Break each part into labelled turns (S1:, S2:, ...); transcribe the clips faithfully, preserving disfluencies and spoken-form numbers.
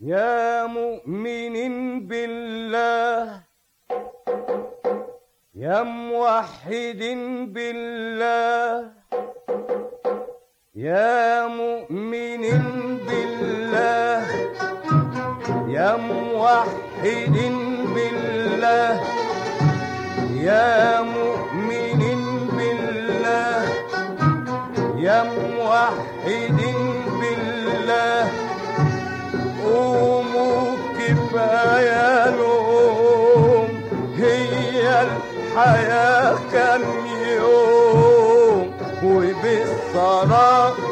S1: يا مؤمن بالله يا موحد بالله يا مؤمن بالله يا موحد بالله يا مؤمن بالله يا موحد بالله قوموا كفاية لوم هي الحياة كم يوم وبالصلاة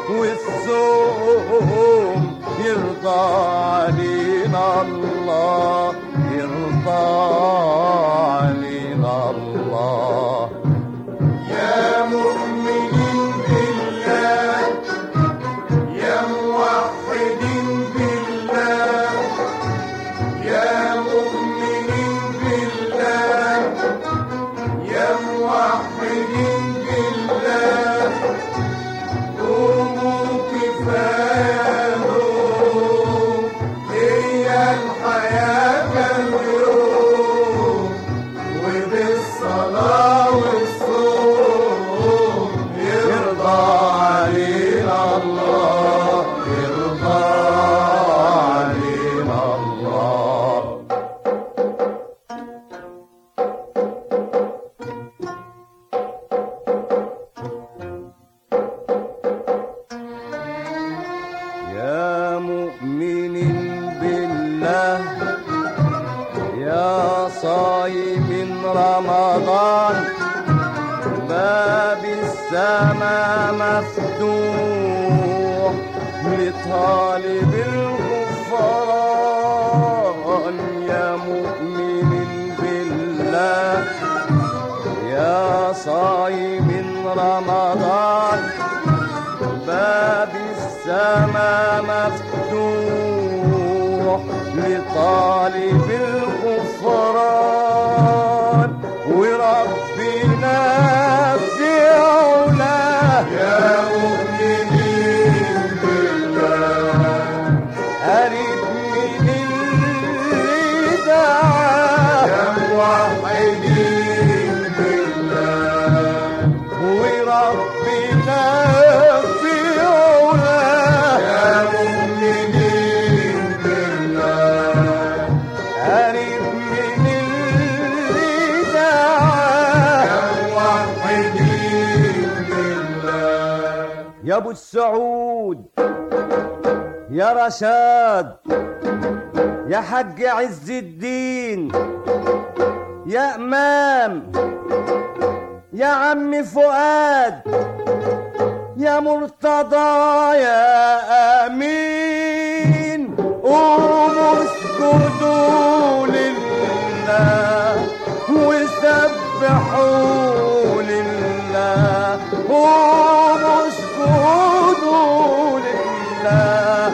S1: والصوم يرضى علينا الله يرضى علينا الله
S2: يا مؤمنين بالله يا موحدين بالله يا مؤمنين بالله يا موحدين بالله قوموا كفاية هي الحياة كم يوم وبالصلاة والصوم يرضى علينا الله يرضى علينا الله
S1: يا مؤمن بالله يا صايم رمضان باب السماء مفتوح لطالب الغفران يا مؤمن بالله يا صايم رمضان باب السماء مفتوح لطالب الغفران وربنا في علاه
S2: يا مؤمنين بالله
S1: قريب من اللي دعاه
S2: يا موحدين بالله
S1: وربنا في علاه
S2: يا مؤمنين بالله
S1: قريب من اللي دعاه
S2: يا موحدين بالله
S1: يا ابو السعود يا رشاد يا حج عز الدين يا امام يا عم فؤاد يا مرتضى يا امين قوموا اسجدوا لله وسبحوا لله قوموا اسجدوا لله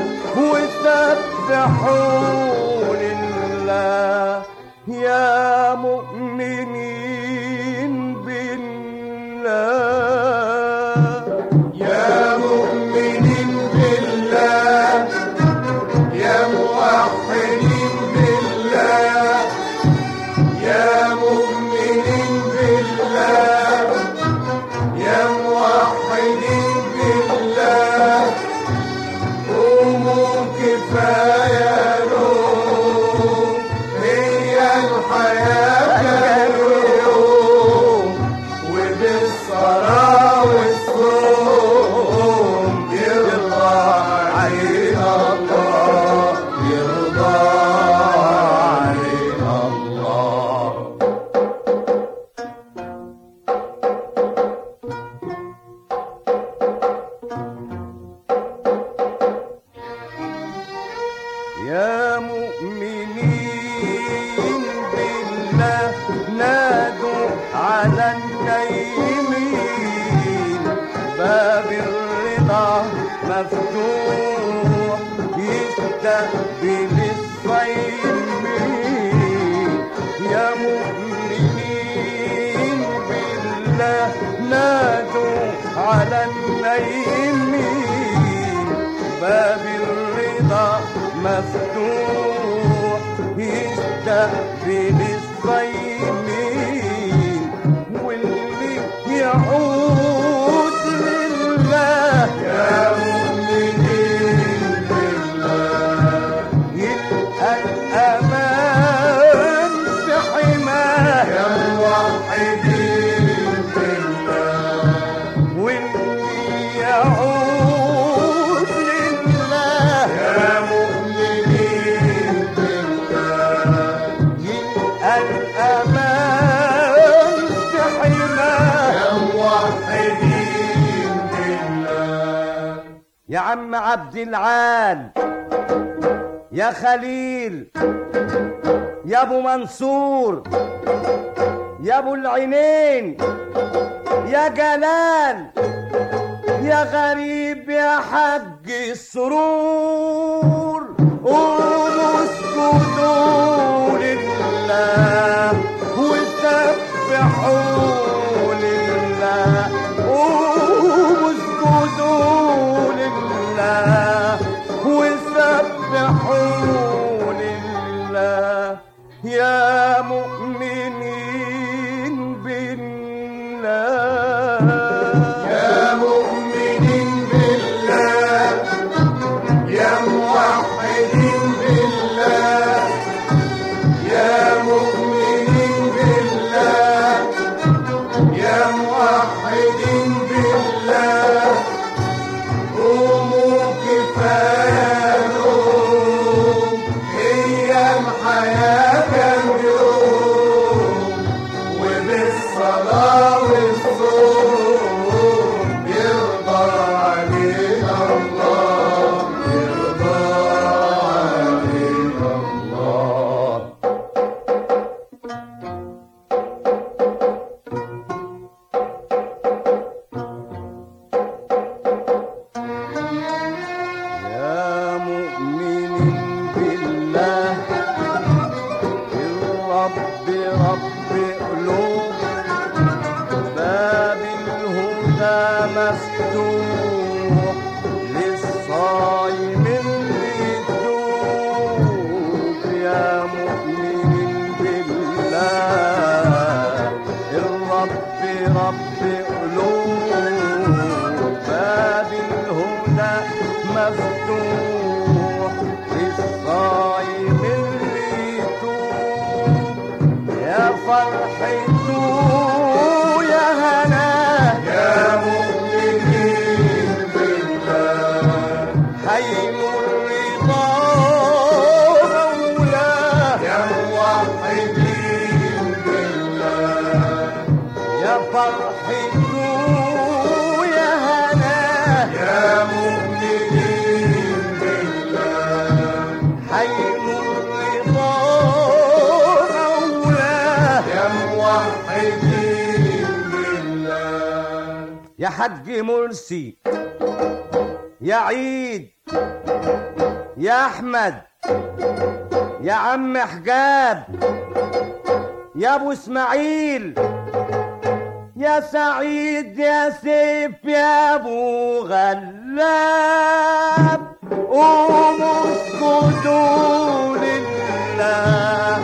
S1: وسبحوا لله يا مؤمنين بالله
S2: يا مؤمنين بالله يا موحدين بالله يا مؤمنين بالله يا موحدين بالله قوموا كفاية نوم هي الحياة اليوم وبالصلاة والصوم يرضى علينا الله يرضى علينا الله
S1: يا مؤمنين بالله نادوا على النايمين باب الرضا مفتوح يستقبل الصايمين يا مؤمنين بالله نادوا على النايمين باب الرضا مفتوح يستقبل الصايمين واللي يعود لله
S2: يا مؤمنين بالله
S1: يلقى الأمان في حماه
S2: يا موحدين بالله
S1: واللي يعود لله
S2: يا مؤمنين بالله
S1: يلقى الأمان في حماه
S2: يا موحدين بالله
S1: يا عم عبد العال يا خليل يا ابو منصور يا ابو العينين يا جلال يا غريب يا حج السرور قوموا اسجدوا لله وسبحوا لله قوموا اسجدوا لله وسبحوا لله يا مؤمنين بالله
S2: يا مؤمنين بالله يا موحدين بالله يا مؤمنين بالله يا موحدين بالله قوموا كفاية نوم هي الحياة كم يوم وبالصلاة والصوم يرضى علينا الله يرضى علينا الله
S1: يا مؤمنين بالله الرب رب قلوب باب الهدى مفتوح للصايم اللي يتوب يا مؤمنين بالله الرب رب قلوب باب الهدى مفتوح للصايم اللي يتوب يا فرحته يا هناه
S2: يا مؤمنين بالله
S1: حين الرضا مولاه
S2: يا موحدين بالله
S1: يا فرحته يا هناه
S2: يا مؤمنين بالله
S1: حين الرضا مولاه
S2: يا موحدين بالله
S1: يا حج مرسي يا عيد يا احمد يا عم حجاب يا ابو اسماعيل يا سعيد يا سيف يا ابو غلاب قوموا اسجدوا لله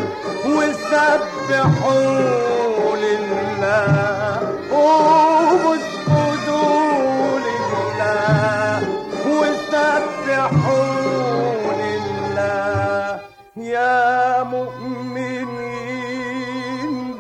S1: وسبحوا لله قوموا اسجدوا لله وسبحوا لله يا مؤمنين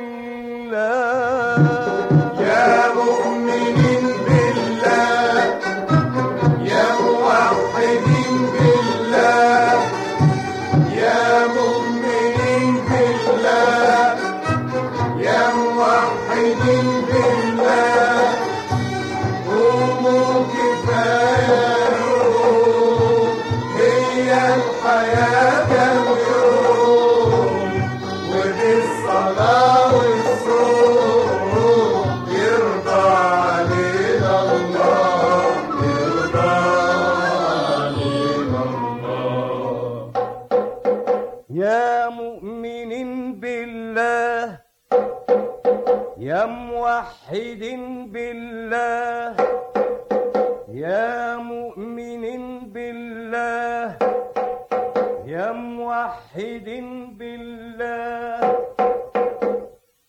S1: بالله
S2: يا مؤمنين بالله يا موحدين بالله يا مؤمنين بالله يا موحدين بالله قوموا كفاية نوم هي الحياة كم يوم وبالصلاة والصوم يرضى علينا الله يرضى علينا الله
S1: يا مؤمنين بالله يا موحدين بالله يا مؤمنين بالله يا موحد بالله